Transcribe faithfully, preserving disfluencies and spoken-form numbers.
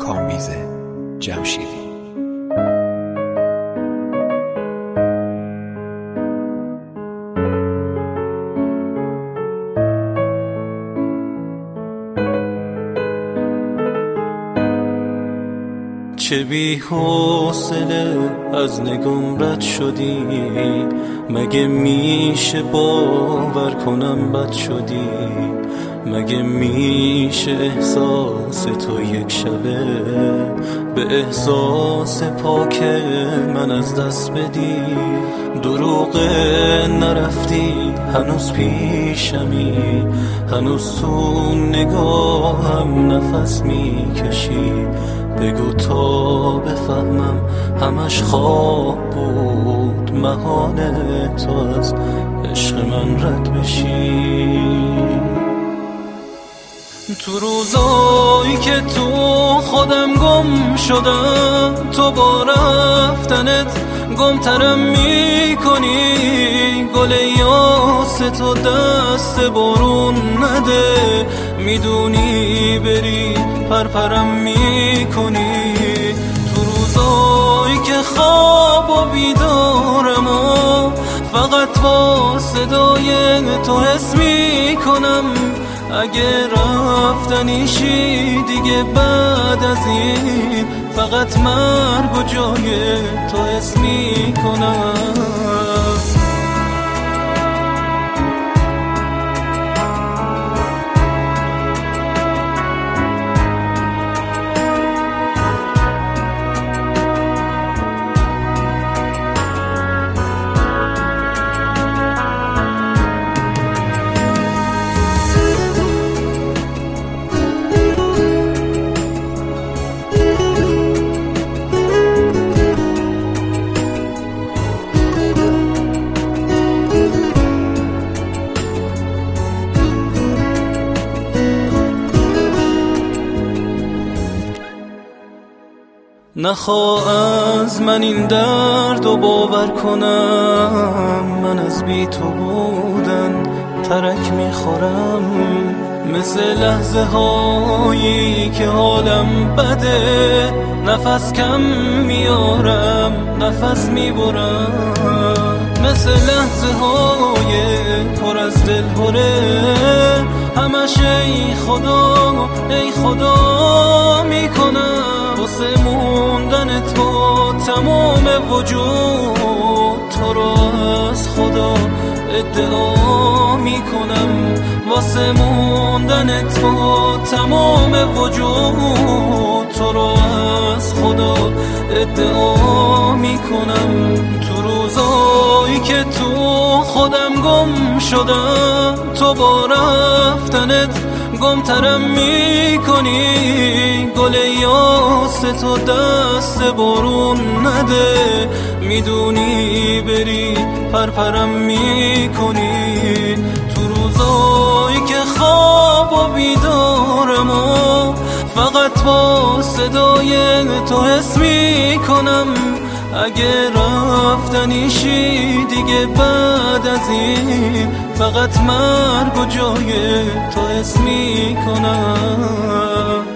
کامبیز جمشیدی. چه بی حوصله از نگام رد شدی، مگه میشه باور کنم بد شدی؟ مگه میشه احساس تو یک شبه به احساس پاک من از دست بدی؟ دروغه نرفتی هنوز پیشمی، هنوز تو نگاهم نفس میکشی. بگو تا بفهمم همش خواب بود، محاله تو از عشق من رد بشی. تو روزایی که تو خودم گم شدم، تو با رفتنت گمترم میکنی. گل یاس تو دست بارون نده، میدونی بری پرپرم میکنی. تو روزایی که خواب و بیدارم و فقط با صدای تو حس میکنم، اگه رفتنیشی دیگه بعد از این فقط مرگ و جای تو حس میکنم. نخواه از من این درد و باور کنم، من از بی تو بودن ترک میخورم. مثل لحظه هایی که حالم بده، نفس کم میارم نفس میبرم. مثل لحظه های پر از دلهوره، همش ای خدا ای خدا میکنم. واسه موندن تو تمام وجود تو رو از خدا ادعا میکنم. واسه موندن تو تمام وجود تو رو از خدا ادعا میکنم. تو روزایی که تو خودم گم شدم، تو با رفتنت گمترم میکنی. گل یاس تو دست بارون نده، میدونی بری پرپرم میکنی. تو روزایی که خواب و بیدارم و فقط با صدای تو حس میکنم، اگه رفتنیشی دیگه بعد از این فقط مرگ و جای تو حس میکنم.